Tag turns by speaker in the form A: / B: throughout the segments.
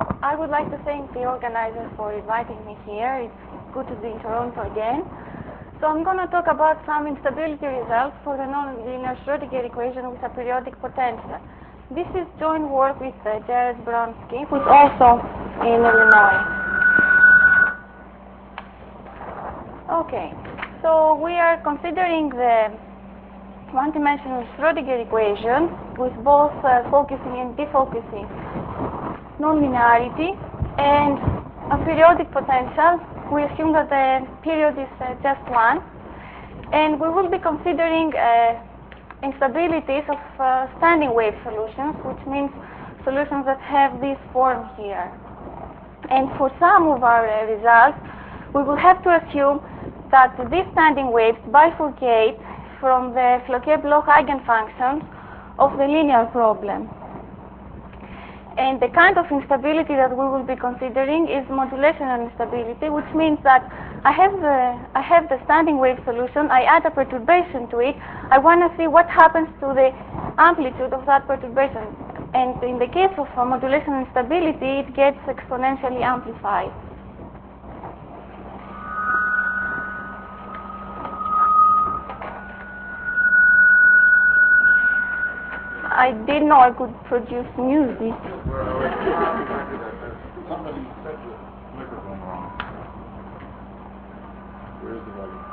A: I would like to thank the organizers for inviting me here. It's good to be in Toronto again. So I'm going to talk about some instability results for the nonlinear Schrödinger equation with a periodic potential. This is joint work with Jared Bronsky, who's also in Illinois. Okay, so we are considering the one-dimensional Schrödinger equation with both focusing and defocusing nonlinearity and a periodic potential. We assume that the period is just one, and we will be considering instabilities of standing wave solutions, which means solutions that have this form here. And for some of our results, we will have to assume that these standing waves bifurcate from the Floquet-Bloch eigenfunctions of the linear problem. And the kind of instability that we will be considering is modulational instability, which means that I have the standing wave solution, I add a perturbation to it, I want to see what happens to the amplitude of that perturbation. And in the case of modulational instability, it gets exponentially amplified. I didn't know I could produce music.
B: Somebody set the microphone wrong. Where's the volume?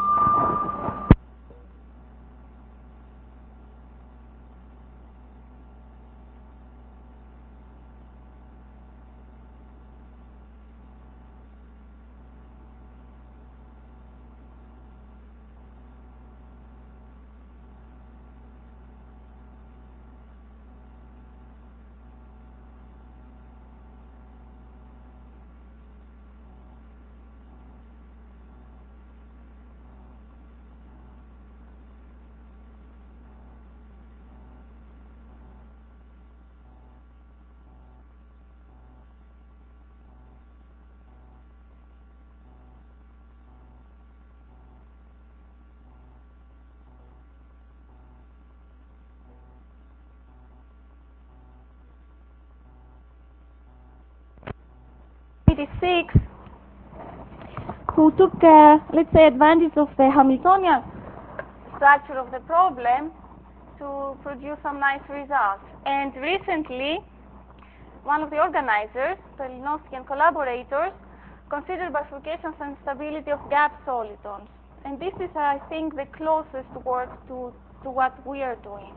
A: Who took, let's say, advantage of the Hamiltonian structure of the problem to produce some nice results. And recently, one of the organizers, Pelinovsky and collaborators, considered bifurcations and stability of gap solitons. And this is, I think, the closest work to what we are doing.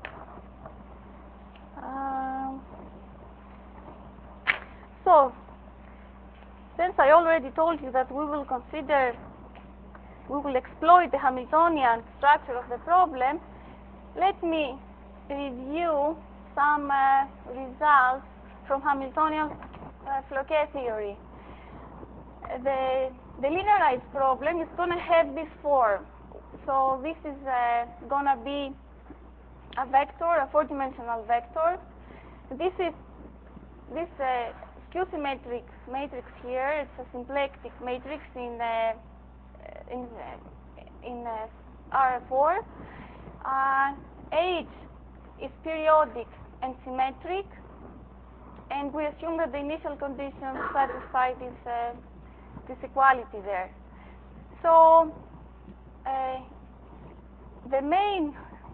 A: So, since I already told you that we will exploit the Hamiltonian structure of the problem, let me review some results from Hamiltonian Floquet theory. The linearized problem is going to have this form. So this is going to be a vector, a four-dimensional vector. This skew-symmetric matrix here, it's a symplectic matrix in R4. H is periodic and symmetric, and we assume that the initial conditions satisfy this equality there. So the main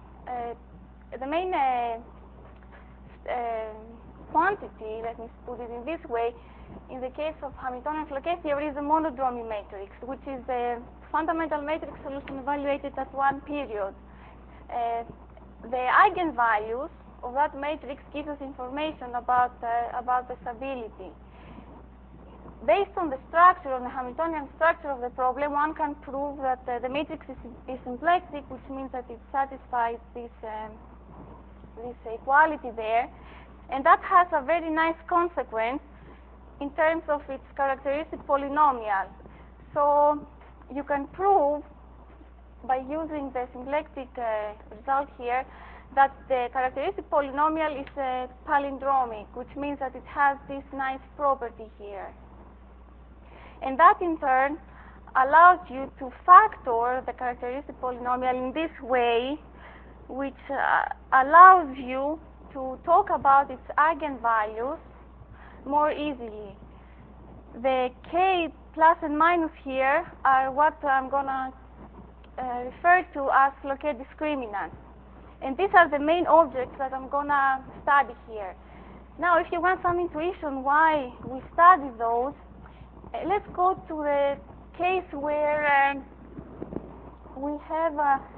A: quantity, let me put it in this way, in the case of Hamiltonian Floquet theory is the monodromy matrix, which is the fundamental matrix solution evaluated at one period. The eigenvalues of that matrix give us information about the stability. Based on the structure, on the Hamiltonian structure of the problem, one can prove that the matrix is symplectic, which means that it satisfies this equality there. And that has a very nice consequence in terms of its characteristic polynomial. So you can prove by using the symplectic result here that the characteristic polynomial is palindromic, which means that it has this nice property here. And that in turn allows you to factor the characteristic polynomial in this way, which allows you to talk about its eigenvalues more easily. The k plus and minus here are what I'm going to refer to as locate discriminants. And these are the main objects that I'm going to study here. Now, if you want some intuition why we study those, let's go to the case where we have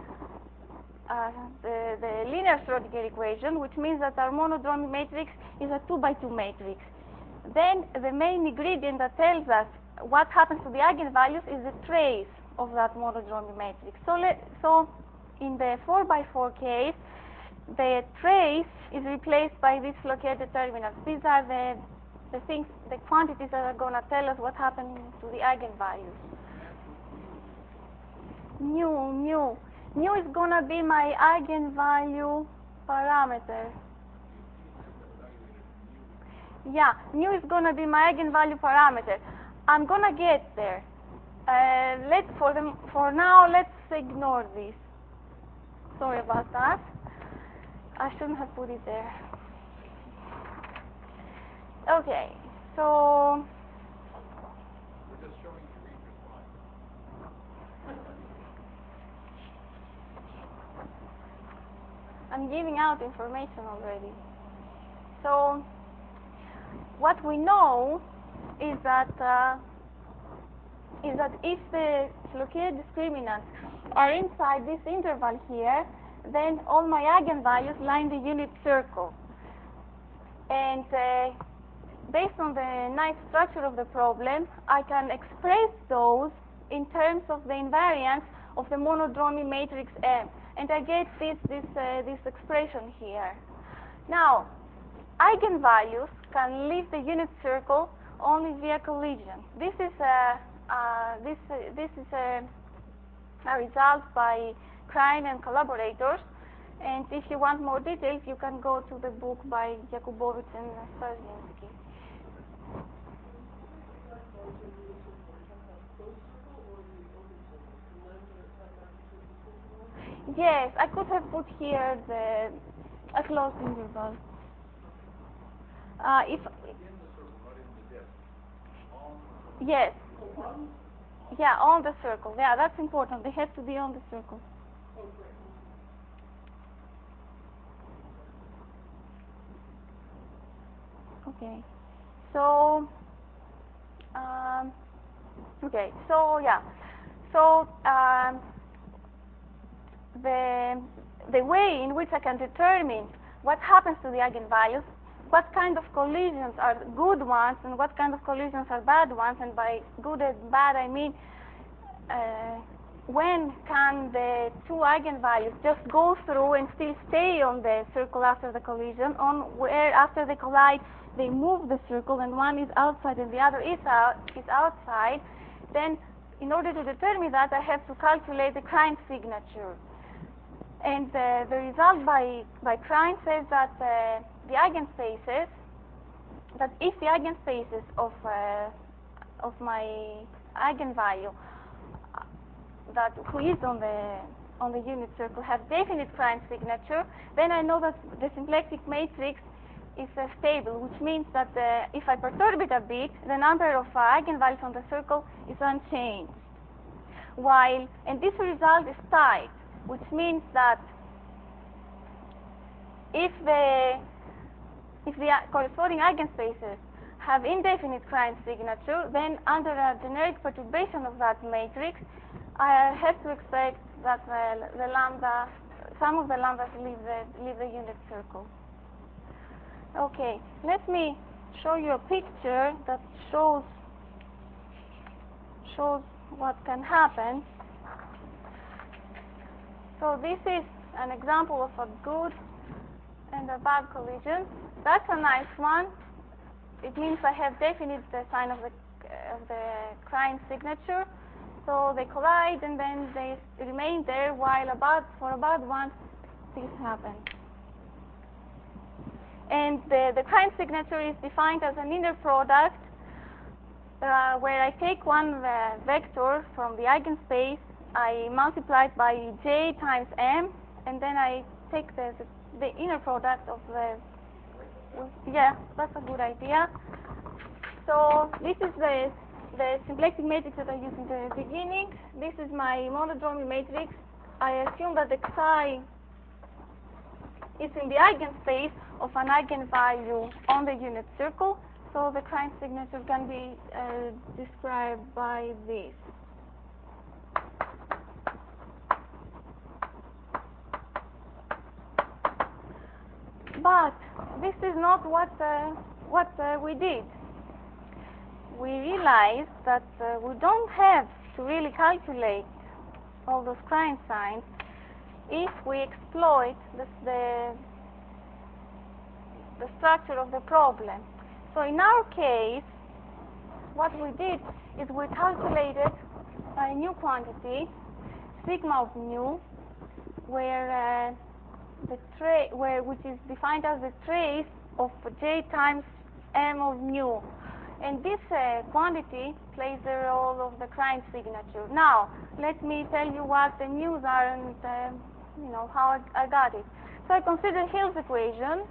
A: the linear Schrodinger equation, which means that our monodromy matrix is a 2 by 2 matrix. Then the main ingredient that tells us what happens to the eigenvalues is the trace of that monodromy matrix. So in the 4 by 4 case, the trace is replaced by these locate determinants. These are the things, the quantities that are going to tell us what happened to the eigenvalues. Mu is going to be my eigenvalue parameter. Yeah, mu is going to be my eigenvalue parameter. I'm going to get there. For now, let's ignore this. Sorry about that. I shouldn't have put it there. Okay, so
B: We're just showing you read your slide.
A: I'm giving out information already. So what we know is that if the locate discriminants are inside this interval here, then all my eigenvalues lie in the unit circle. And based on the nice structure of the problem, I can express those in terms of the invariance of the monodromy matrix M. And I get this expression here. Now, eigenvalues can leave the unit circle only via collision. This is a result by Krein and collaborators. And if you want more details, you can go to the book by Jakubowicz and Starzyński. Yes, I could have put here a closed interval. Yes. Yeah, on the circle. Yeah, that's important. They have to be on the circle. Okay. So, the way in which I can determine what happens to the eigenvalues, what kind of collisions are good ones and what kind of collisions are bad ones, and by good and bad I mean when can the two eigenvalues just go through and still stay on the circle after the collision, on where after they collide they move the circle and one is outside and the other is outside, then in order to determine that I have to calculate the Krein signature. And the result by Krein says that the eigenspaces, that if the eigenspaces of my eigenvalue that who is on the unit circle have definite Krein signature, then I know that the symplectic matrix is stable, which means that if I perturb it a bit, the number of eigenvalues on the circle is unchanged. And this result is tight, which means that if the corresponding eigenspaces have indefinite Krein signature, then under a generic perturbation of that matrix, I have to expect that some of the lambdas leave the unit circle. Okay, let me show you a picture that shows what can happen. So this is an example of a good and a bad collision. That's a nice one. It means I have definite sign of the Krein signature. So they collide and then they remain there, while for a bad one, this happens. And the Krein signature is defined as an inner product where I take one vector from the eigenspace, I multiply it by j times m, and then I take the inner product of yeah, that's a good idea. So this is the symplectic matrix that I used in the beginning. This is my monodromy matrix. I assume that xi is in the eigenspace of an eigenvalue on the unit circle. So the Krein signature can be described by this. But this is not what we did. We realized that we don't have to really calculate all those Krein signs if we exploit the structure of the problem. So in our case, what we did is we calculated a new quantity, sigma of mu, where which is defined as the trace of j times m of mu. And this quantity plays the role of the Krein signature. Now, let me tell you what the mu's are and how I got it. So I consider Hill's equation,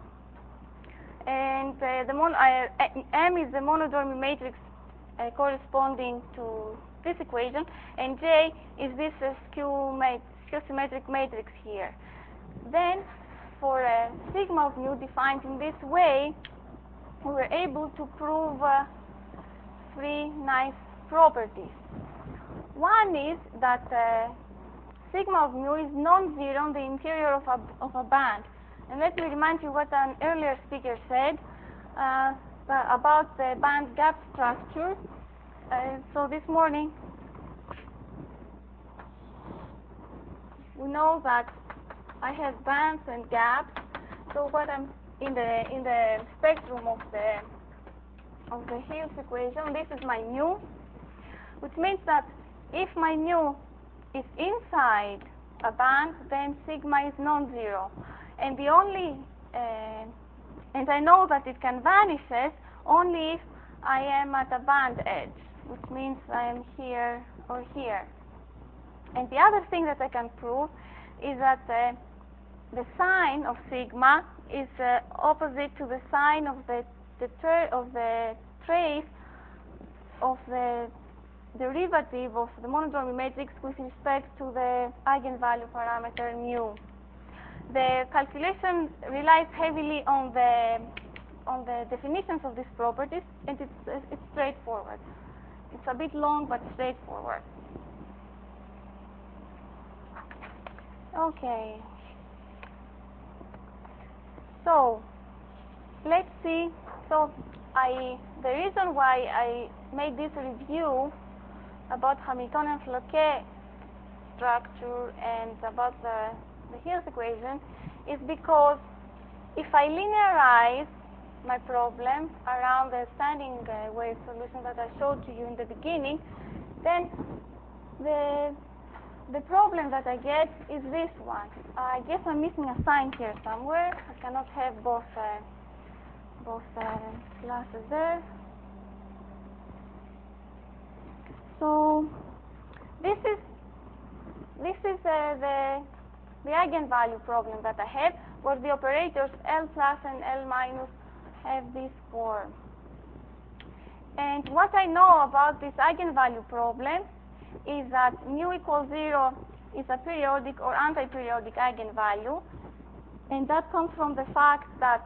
A: and M is the monodromy matrix corresponding to this equation, and J is this skew-symmetric matrix here. Then, for sigma of mu defined in this way, we were able to prove three nice properties. One is that sigma of mu is non-zero on the interior of a band. And let me remind you what an earlier speaker said about the band gap structure. So this morning, we know that I have bands and gaps. So what I'm in the spectrum of the Hill's equation, this is my mu, which means that if my mu is inside a band, then sigma is non-zero. And and I know that it can vanishes only if I am at a band edge, which means I am here or here. And the other thing that I can prove is that the sign of sigma is opposite to the sign of the trace of the derivative of the monodromy matrix with respect to the eigenvalue parameter mu. The calculation relies heavily on the definitions of these properties, and it's straightforward. It's a bit long, but straightforward. Okay. So let's see. So the reason why I made this review about Hamiltonian-Floquet structure and about the Hill's equation is because if I linearize my problem around the standing wave solution that I showed to you in the beginning, then the problem that I get is this one. I guess I'm missing a sign here somewhere. I cannot have both classes there. So this is the eigenvalue problem that I have, where the operators L plus and L minus have this form. And what I know about this eigenvalue problem is that mu equals 0 is a periodic or anti-periodic eigenvalue, and that comes from the fact that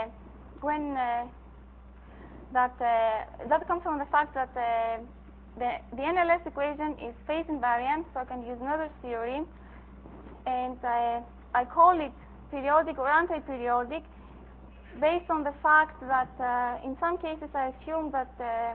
A: the NLS equation is phase invariant, so I can use another theorem, and I call it periodic or anti-periodic based on the fact that in some cases I assume that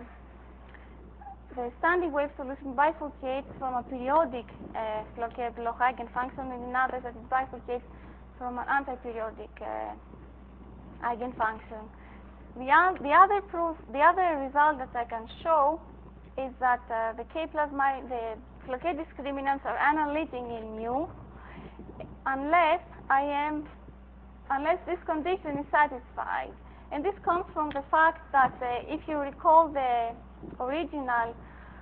A: the standing wave solution bifurcates from a periodic Floquet-Bloch eigenfunction, and in others that it bifurcates from an anti-periodic eigenfunction. The other result that I can show is that the the Floquet discriminants are analytic in mu, unless this condition is satisfied. And this comes from the fact that if you recall the original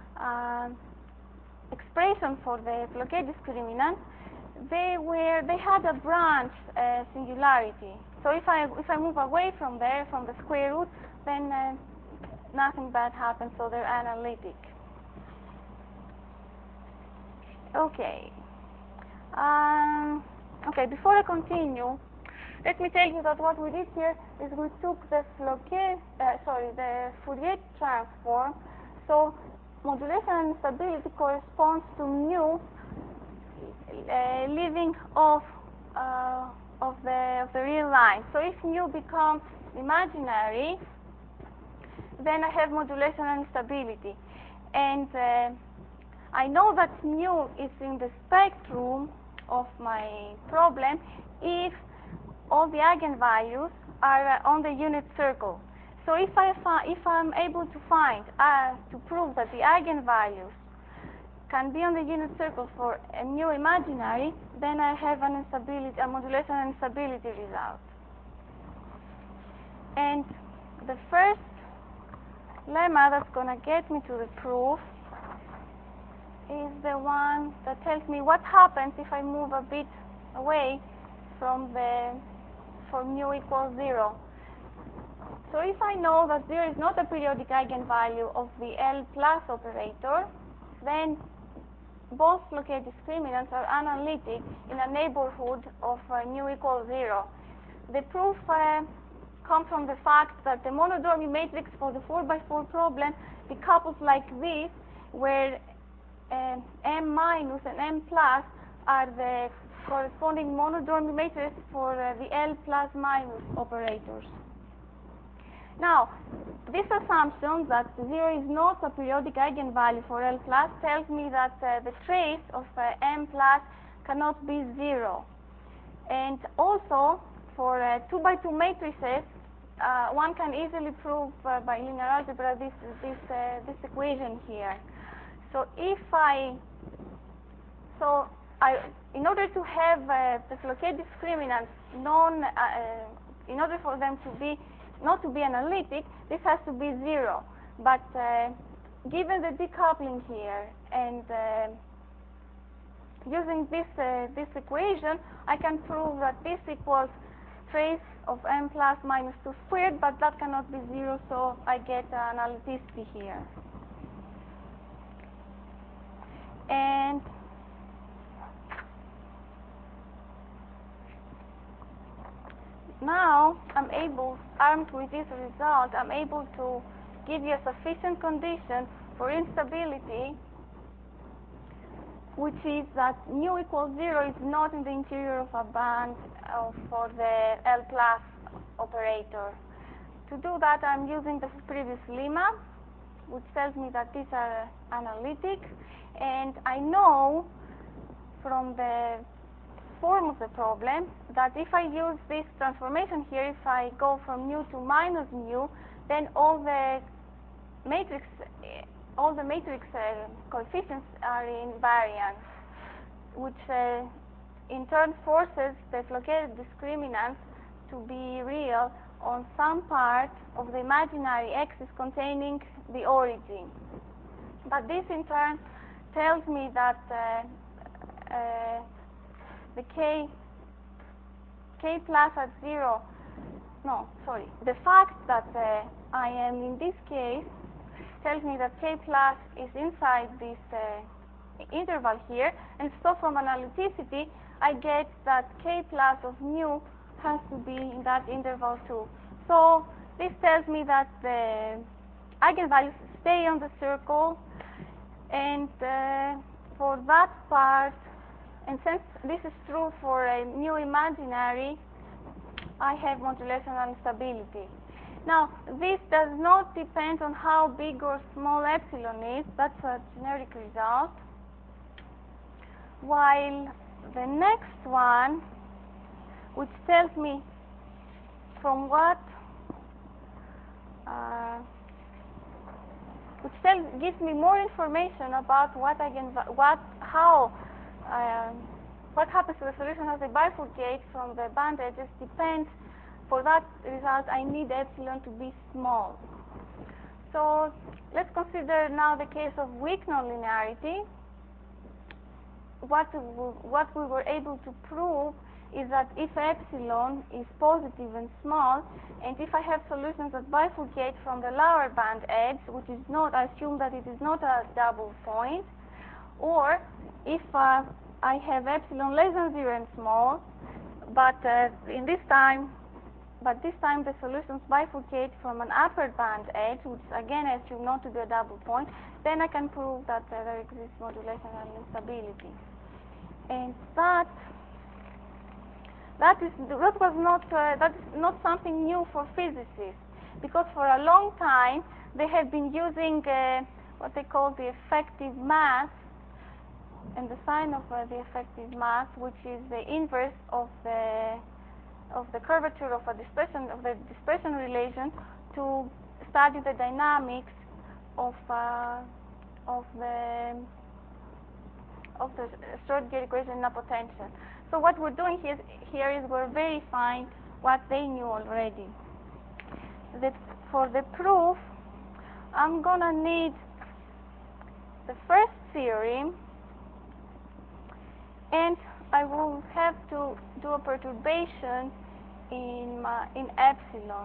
A: expression for the Floquet discriminant, they had a branch singularity. So if I move away from there, from the square root, then nothing bad happens, so they're analytic. Okay. Okay, before I continue, let me tell you that what we did here is we took the Fourier transform. So modulation and instability corresponds to mu leaving off of the real line. So if mu becomes imaginary, then I have modulation and instability, and I know that mu is in the spectrum of my problem if all the eigenvalues are on the unit circle. So if I'm able to find to prove that the eigenvalues can be on the unit circle for a mu imaginary, then I have a modulation and instability result. And the first lemma that's going to get me to the proof is the one that tells me what happens if I move a bit away from for mu equals 0. So if I know that 0 is not a periodic eigenvalue of the L plus operator, then both Floquet discriminants are analytic in a neighborhood of mu equals 0. The proof comes from the fact that the monodromy matrix for the 4x4 problem decouples like this, where M minus and M plus are the corresponding monodromy matrix for the L plus minus operators. Now, this assumption that 0 is not a periodic eigenvalue for L plus tells me that the trace of M plus cannot be 0. And also, for 2x2 matrices, one can easily prove by linear algebra this equation here. So in order to have the Floquet discriminants in order for them to not to be analytic, this has to be 0. But given the decoupling here and using this equation, I can prove that this equals trace of M plus minus 2 squared, but that cannot be 0, so I get analyticity here. And now armed with this result, I'm able to give you a sufficient condition for instability, which is that mu equals 0 is not in the interior of a band for the L plus operator. To do that, I'm using the previous lemma, which tells me that these are analytic, and I know from the form of the problem that if I use this transformation here, if I go from mu to minus mu, then all the matrix coefficients are invariant, which in turn forces the Floquet discriminants to be real on some part of the imaginary axis containing the origin. But this in turn tells me that the k plus at 0, the fact that I am in this case tells me that k plus is inside this interval here, and so from analyticity I get that k plus of mu has to be in that interval too. So this tells me that the eigenvalues stay on the circle, and for that part, and since this is true for a mu imaginary, I have modulation and instability. Now, this does not depend on how big or small epsilon is. That's a generic result. While the next one, which tells me from what, gives me more information about what happens to the solution as they bifurcate from the band edges depends. For that result, I need epsilon to be small. So let's consider now the case of weak nonlinearity. What we were able to prove is that if epsilon is positive and small, and if I have solutions that bifurcate from the lower band edge, which is not, I assume that it is not a double point, or if I have epsilon less than 0 and small, but this time the solutions bifurcate from an upper band edge, which again I assume not to be a double point, then I can prove that there exists modulation and instability. And that is not something new for physicists, because for a long time they have been using what they call the effective mass, and the sign of the effective mass, which is the inverse of the curvature of the dispersion relation, to study the dynamics of the Schrödinger equation in a potential. So what we're doing here is we're verifying what they knew already. For the proof, I'm gonna need the first theorem, and I will have to do a perturbation in epsilon.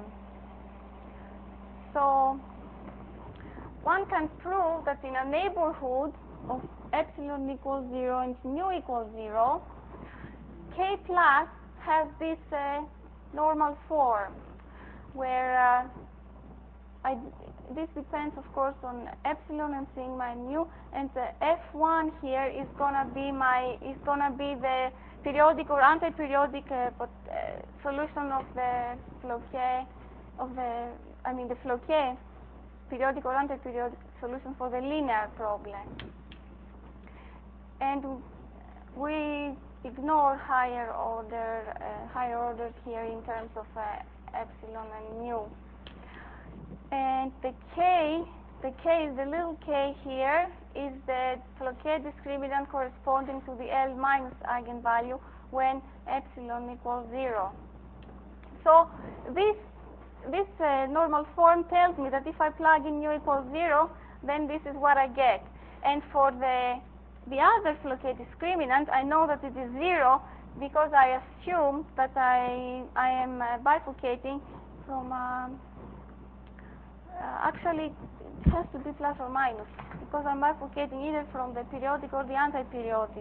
A: So one can prove that in a neighborhood of epsilon equals 0 and mu equals 0, K plus has this normal form, where this depends, of course, on epsilon and sigma and mu, and the F1 here is gonna be the periodic or anti-periodic solution of the Floquet the Floquet periodic or anti-periodic solution for the linear problem. And we ignore higher orders here in terms of epsilon and mu. And the little k here is the Floquet discriminant corresponding to the L minus eigenvalue when epsilon equals 0. So this normal form tells me that if I plug in mu equals 0, then this is what I get. And for the other Floquet discriminant, I know that it is 0 because I assume that I am bifurcating from actually it has to be plus or minus, because I'm bifurcating either from the periodic or the anti-periodic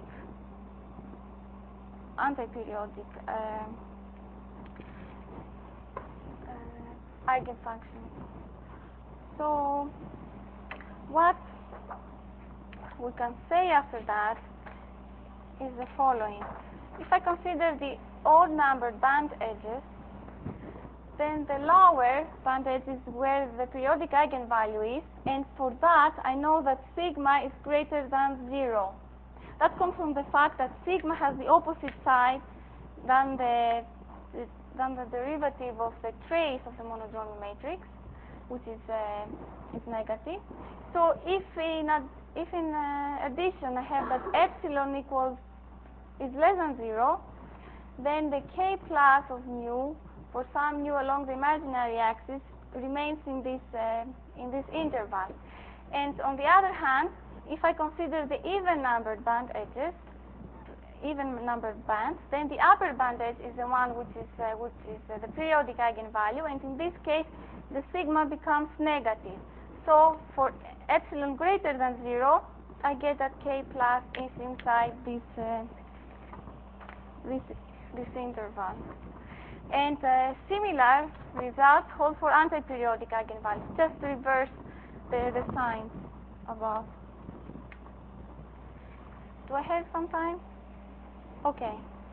A: eigenfunction. So what we can say after that is the following. If I consider the odd numbered band edges, then the lower band edge is where the periodic eigenvalue is, and for that I know that sigma is greater than 0. That comes from the fact that sigma has the opposite side than the derivative of the trace of the monodromy matrix, which is negative. So if in addition I have that epsilon is less than 0, then the k plus of mu for some mu along the imaginary axis remains in this interval. And on the other hand, if I consider the even-numbered band edges, even-numbered bands, then the upper band edge is the one which is the periodic eigenvalue, and in this case, the sigma becomes negative. So for epsilon greater than 0, I get that k plus is inside this interval. And similar results hold for anti-periodic eigenvalues. Just to reverse the signs above. Do I have some time? Okay.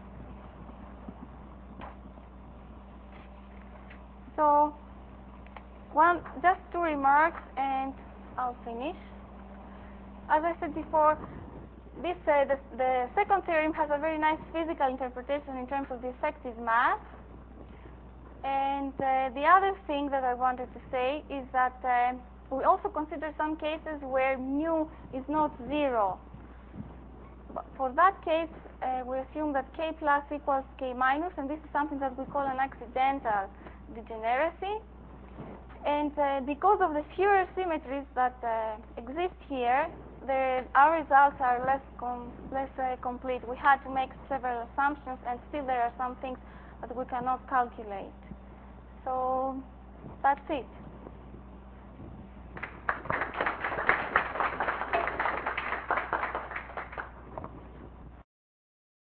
A: So just two remarks and I'll finish. As I said before, the second theorem has a very nice physical interpretation in terms of the effective mass. And the other thing that I wanted to say is that we also consider some cases where mu is not 0. But for that case, we assume that k plus equals k minus, and this is something that we call an accidental degeneracy. And because of the Fourier symmetries that exist here, our results are less complete. We had to make several assumptions, and still there are some things that we cannot calculate. So that's it.